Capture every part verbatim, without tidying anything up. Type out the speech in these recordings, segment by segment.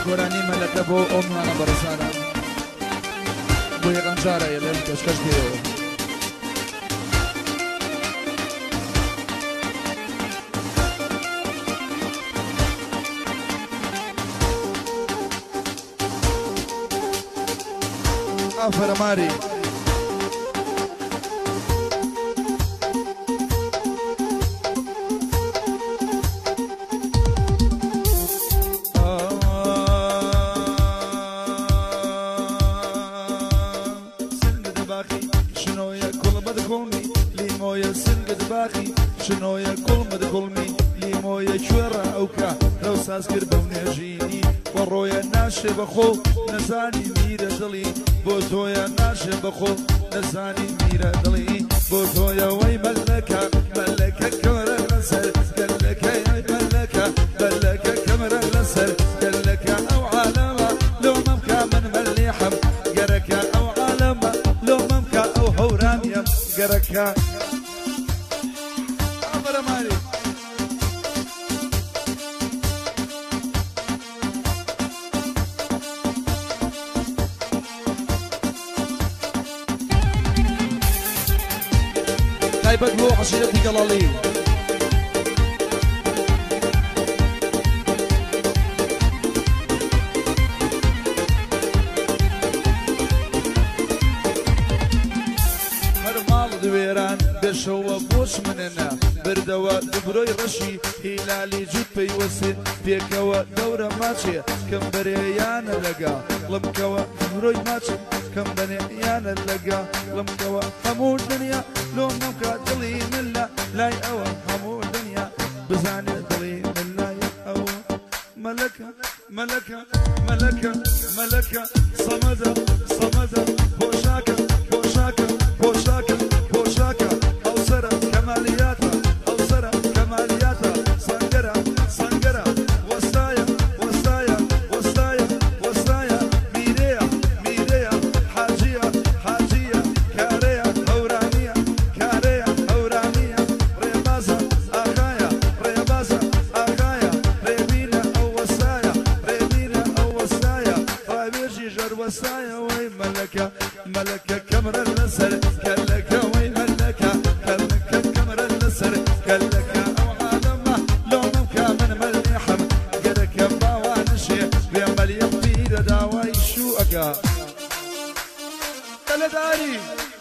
گۆرانی مەلەکە بۆ ئەو میوانە بەڕێزانە بۆ یەکەم جارە لەم کەشکەش دێەوە ئافرە ماری شنۆیە کوڵمت کوڵمی لیمۆیە کوێڕە ئەوکە لەو ساز کرد بەو نێژینی بۆ ڕۆیە ناشێ بەخۆ نەزانی میرە دڵی بۆ تۆیە ناشێ بەخۆ نەزانی میرە دڵی بۆ تۆیەوەی مەلەکە مەلەکە کەمرە لەسەر گەلەکەی مەلەکە مەلەکە کەمرە لەسەر گەلەکە ئەو عالەمە لۆ مەمکە من مەلیحم گەرەکە ئەو عالەمە لۆ مەمکە ئەو هەورانیە گەرەکە تایبەت بۆ عەشیرەتی گەڵاڵی هەر ماڵ دوێران بێشەوە بۆش منەنە بردەوە دبرۆی ڕەشی هیلالی جوت پەیوەسێ پێکەوە دەورە ماچێ کەم بەرێیانە لەگا لەمکەوە دبرۆی ماچێ کەم بەنێیانە لەگا لەمکەوە هەموو دنیا لۆ نەمکە دڵی من لە لای ئەوە هەموو دنیا بزانێت دڵی من لای ئەوە مەلەکە مەلەکە مەلەکە مەلەکە سەمەدە سەمەدە پۆشاکە پۆشاکە پۆشاکە پۆشاکە ئەوسەرە کەمالیاتە ئەوسەرە کەمالیاتە سەنگەرە سەنگەرە وەستایە وەستایە وەستایە وەستایە میرەیە میرەیە حاجیە حاجیە کارەیە هەورانیە کارەیە هەورانیە ڕێبازە ئاغایە ڕێبازە ئاغایە ڕێبینە ئەو وەستایە ڕێبینە ئەو وەستایە ڕاوێژی ژەر وەستایە وەی مەلەکە مەلەکە کەمرە لەسەر کەلەکە وەی مەلەکە کەلەکە کەمرە لەسەر کەلەکە ئەو عالەمە لۆ نەمکە من مەلیحم گەرەکە باوانشێ بێ مەلیەم پیرە داوای شوو ئەگا دەلەداری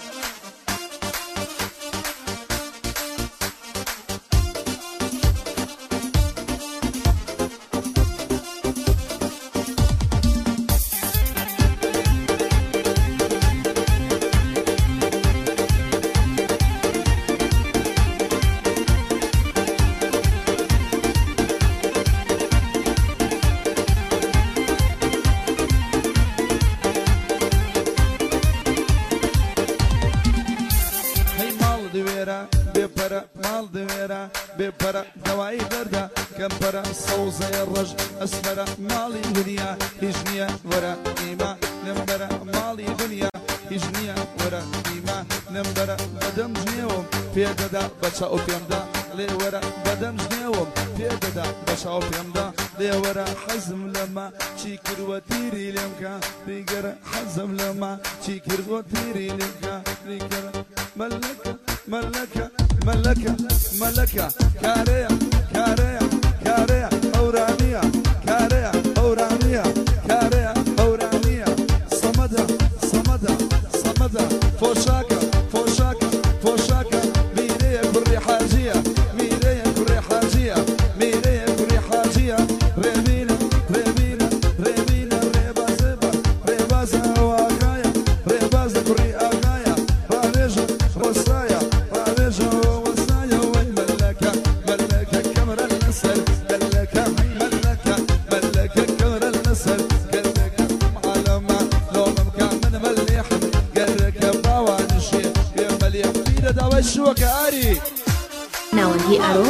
بێپەرە ماڵ دەوێرە بێپەرە دەوایی دەردا کەمپەرە سەوزەیە ڕەش ئەسمەرە ماڵی دنیا هیچ نییە وەرە ئیما نمبەرە ماڵی دنیا هیچ نییە وەرە ئیما نمبەرە بەدەم ژنێوم پێدەدا بەچاو پێمدا لێوەرە بەدەم ژنێوم پێدەدا بەچاو پێمدا لێوەرە حەزم لەما چی کردوە تیری لێمکە ریگەرە حەزم لەما چی کردوە تیری لێمکە ریگەرە مەلەکە مەلەکە مەلەکە مەلەکە کارەیە کارەیە کارەیە ئەورانیە کارەیە ئەورانیە کارەیە ئەورانیە سەمەدە سەمەدە سەمەدە پۆشاکە پۆشاکە پۆشاکە میرەیە کوڕی حاجیە میرەیە کوڕی حاجیە میرەیە کوڕی حاجیە ڕێبینە ڕێبینە ڕێبینە ڕێبازە بە ڕێبازە ئەواغایە ڕێبازە کوڕی ئاغایە ڕاوێژە ڕۆستایە ڕاوێژە وەستایە وەی مەلەکە مەلەکە کەمرە لەسەر گەلەکە مەلەکە مەلەکە کەمرە لەسەر گەلەکە عالەمە لۆ مەمکە من مەلیحم گەرەکە باوانشێ پێ مەلیح پیرە داوای شووەکە ئاری ناوەندی ئەرۆ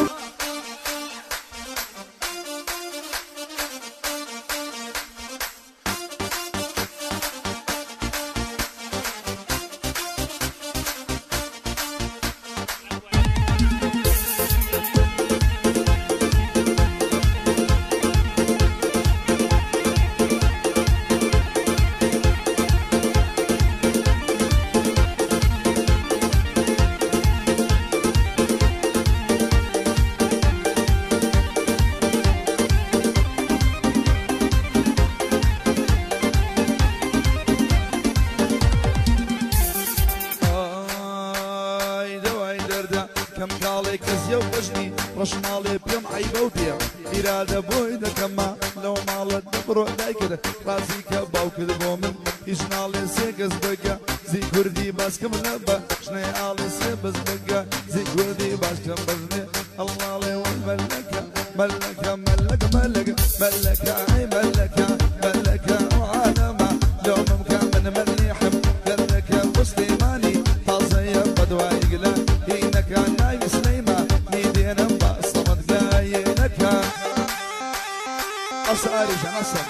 بەوتە ئیرادە بۆی دەکەمە لەو ماڵت دەبڕۆ دایکرد ڕازی کە باوکرد بۆ من هیچ ناڵێ سێگەز بگە زی کوردی باسکەم لە بە ژنەی ئاڵێ سێ بەس بگە زی کوردی باشکەم بەژنێ ئەڵڵاڵێ وەی مەلەکە مەلەکە مەلەکە مەلەکە مەلەکە ئەی مەلەکە مەلەکە وعالەمە لۆممکە من مەلیحم گەلەکە مسلمانی تازەیە بەدوای گلە هینەکە ناوی سلەیمە میدێنم بە سەمەدگایەنەکە ئەساری ژەنەسەر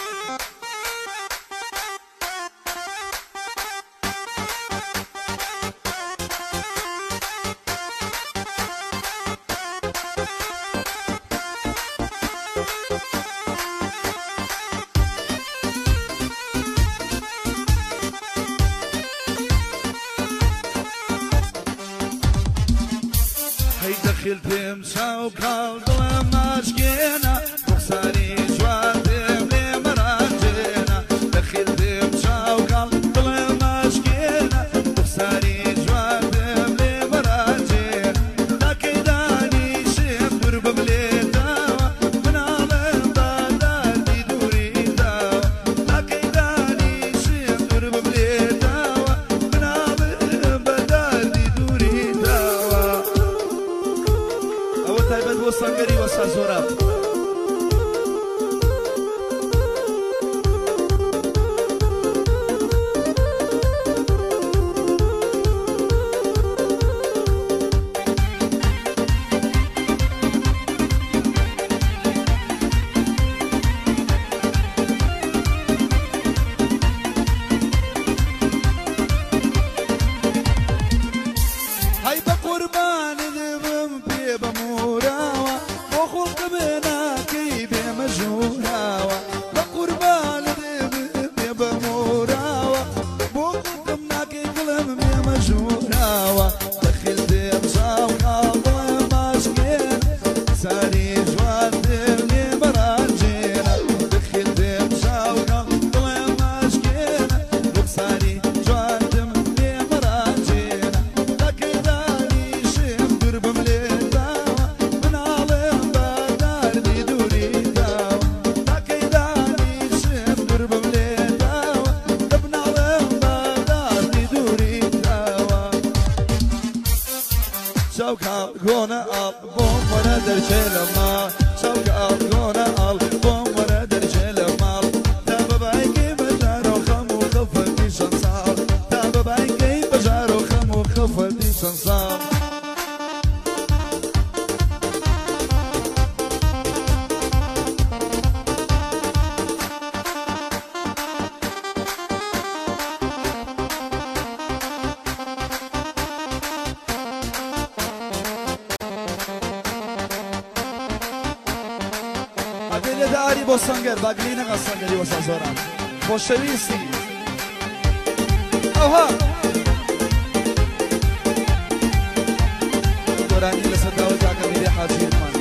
خلتم شاو کال دلم مشکینا بخساری جوادم لمراجینا دخلتم شاو کال دلم مشکینا بخساری جوادم لمراجینا دکیدانی شیم در ببلیتا من عالم دادار دیدوری داو دکیدانی شیم در ببلیتا من عالم دادار دیدوری داو تایبەت بۆ سەنگەری وەستا زۆراب هەی بە قوربان دڵم پێ بەموراوە بۆ خوڵ دەبێناکەی بێمەژوراوە بە قوربان دڵم پێ بەموراوە بۆ خوڵ دەمناکەی دڵم بێمەژوراوە دەخیل دێم شاو کاڵ دڵم ماشکێن ساری جوان دێم لێ بەڕانجێنە دەخیل دێم شاو کاڵ دڵم ماشکێنە بۆکساری جوان دێم لێ بەڕانجێنە دەکەیدانی شێم دوور بم لێ داوە مناڵێم بەدار دی دووری داوە دەکەیدانی شێم دوور بم لێ داوە دەبناڵێم بەدار دی دووری داوە شاوکاڵ گۆنە ئاڵ بۆم وەرە دەرچێ لە ماڵ شاوکاڵ گۆنە ئاڵ بۆم وەرە دەرچێ لە ماڵ تا بەبایکەی بەژار و خەم و خەفەتی شەن ساڵ تا بەبایکەی بەژار و خەم و خەفەتی شەن ساڵ ئەبێ لێداری بۆ سەنگەر باگری نەکە سەنگەری وەستا زۆران خۆشەویستی ئەوها گۆرانی لەسەر داوای کاکە میرێ حاجیمان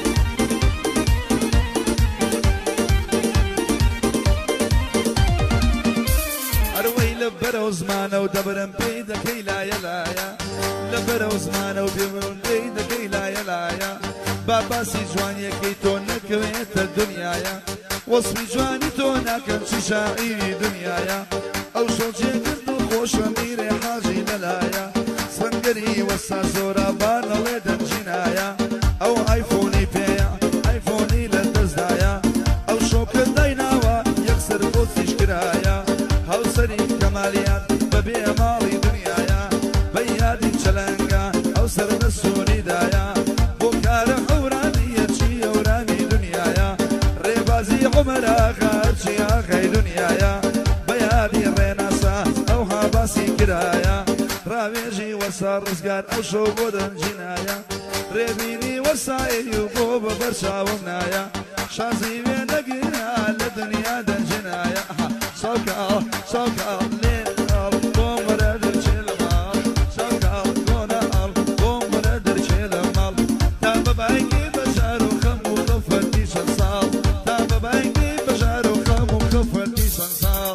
ئەروەی لە بەرەو زمانە و دەبرم پێی دەکەی لایە لایە لە بەرەو زمانە و پێم پێی دەکەی لایە لایە با باسی جوانیەکەی تۆ نەکەوێتە دنیایە وەسفی جوانی تۆ ناکەم چی شاعیری دنیایە ئەو شەوجێگرت و خۆشە میرێ حاجی لەلایە سەنگەری وەستا زۆرە بانەڵێ دەنجینایە ئەو ئایفۆنی پێیە ئایفۆنی لە دەستدایە ئەو شۆکە دایناوە یەکسەر بۆ تیشکرایە هەوسەری کەمالیات بەبێ ماڵی دنیایە بە یادی چەلەنگە ئەو سەر بە سووریدایە بۆ کارە ئەورانیە چی ئەورانی دنیایە ڕێبازی عومەرە خەرچی ئاخەی دنیایە بە یادی ڕێناسا ئەو هاباسی کرایە ڕاوێژی وەسا ڕزگار ئەو شەو بۆ دەنجینایە ڕێبینی وەسایی و بۆ بە بەرچاوم نایە شازی وێ نەگیرا لە دنیا دەنجینایە شاوکاڵ شاوکاڵ لێ ئاڵ بۆم وەرە دەرچێ لە ماڵ شاوکاڵ گۆنە ئاڵ بۆم وەرە دەرچێ لە ماڵ تا بەبایکی بەژار و خەم و خەفەتی شەن ساڵ تا بەبایکی بەژار و خەم و خەفەتی شەن ساڵ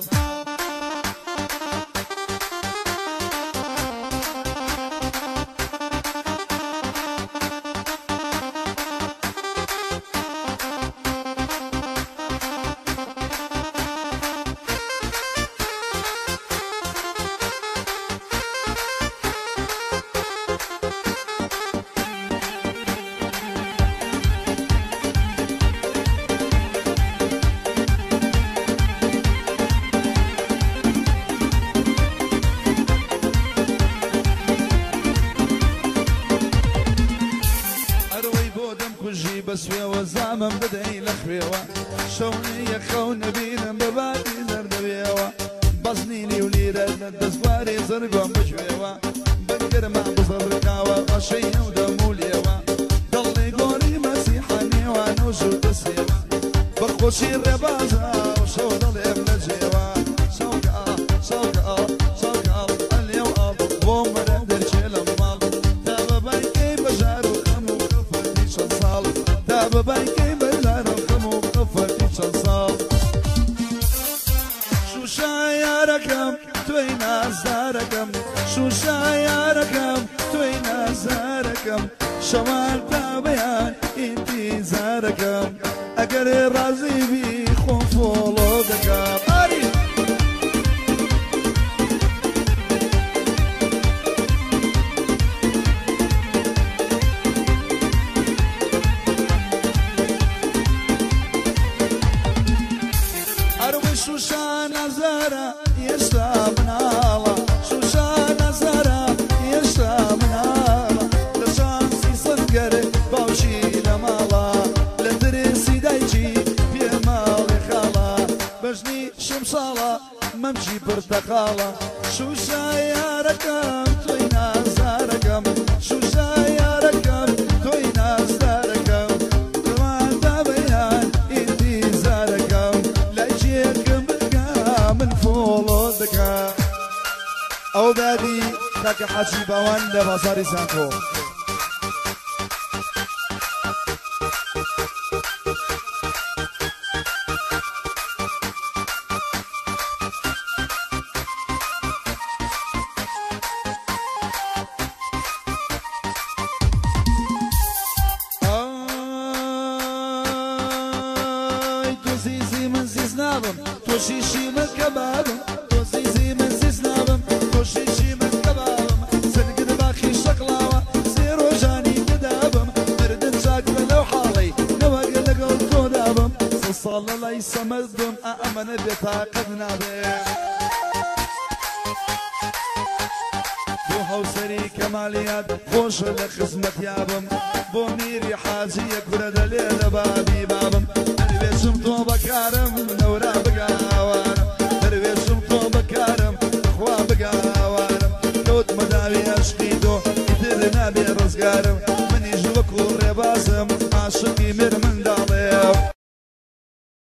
دامم بدەی لە خوێوە شەونەیە خەو نەبینم بەباتی زەردەبێەوە بەزنینی و لیرە لە دەستواری زەرگۆم بژوێوە بەگەرما بزەڕکاوە ئەشەی ئەو دەمولێوە دڵی گۆری مەسیحانێوان و ژوو دەسێوە بەخۆشی ڕێبازە و شەو دڵێم لەجێوە شەوکە شەوکە شەوکە ئەلێو ئەڵ بۆ مەرە دەرچێ لە ماڵ تا بەبایکەی بەژار و خەم و قەفەتی چەند ساڵ تا بەبایکەی بەژار و خەم و قەفەتی چەند ساڵ شوشا یارەکەم توی نازدارەکەم شوشا یارەکەم توی نازدارەکەم شەوان تا بەیان ئینتیزارەکەم ئەگەر ڕازی بی خۆم فۆڵۆ دەکەم ئاری ئەروی شوشا نازارە ئێستا مناڵە شوشا نازارە ئێستا مناڵە لە شانسی سەنگەر باوشی لە ماڵە لە درێسی دایکی پێماڵی خاڵە بەژنی شمساڵە مەمچی پرتەقاڵە شوشا یارەکەم تۆی نازارەکەم شوشا یارەکەم تۆی نازدارەکەم دەوان دابەیان ئینتیزارەکەم لای جێکم بگا من فۆڵۆ دەکەم ئەو دادی کاکە حاجی باوان لە بازاری زانکۆ تۆ شیشی من کەبابم تۆ زیزی من زیز نابم تۆ شیشی من کەبابم سنگت باخی شەقڵاوە سێ ڕۆژانی دەدابم مردن چاکرە لەو حاڵەی نەوەک لەگەڵ تۆ دابم سە ساڵ لە لای سەمەد بم ئەمەنە بێتاقەت نابێ بۆ هەوسەری کەمالیات خۆشە لە خزمەت یابم بۆ میری حاجیە کورە دەلێ لە بابی بابم دەروێشم تۆ بەکارم نەورا بگاوارم دەروێشم تۆ بەکارم خوا بگاوارم کەوت مەداوی عەشقی تۆ ئیتر نابێ ڕزگارم منیش وەکو ڕێبازم عاشقی مێر منداڵێ